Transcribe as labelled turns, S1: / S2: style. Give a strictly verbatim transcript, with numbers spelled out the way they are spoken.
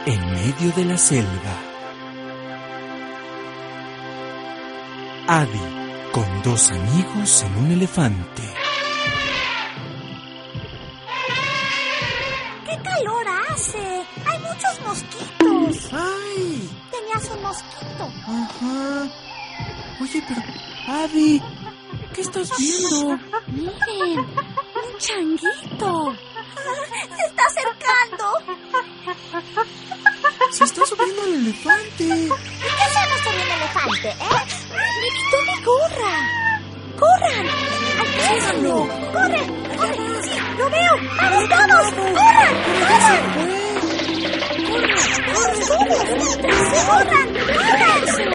S1: en medio de la selva. Adi con dos amigos en un elefante.
S2: ¡Qué calor hace! ¡Hay muchos mosquitos!
S3: ¡Ay!
S2: Tenías un mosquito.
S3: Ajá. Oye, pero... Adi, ¿qué estás viendo?
S2: Miren, un changuito. Se está acercando.
S3: Se está subiendo al elefante.
S2: ¿Y qué hacemos con un elefante, eh? ¡Me quitó mi gorra! ¡Corran! ¡Alcánzalo! ¡Corre! ¡Corre! ¡Sí, lo veo! ¡Vamos todos! ¡Corran! ¡Corran! ¡Corran! ¡Corran! ¡Corran! ¡Corran!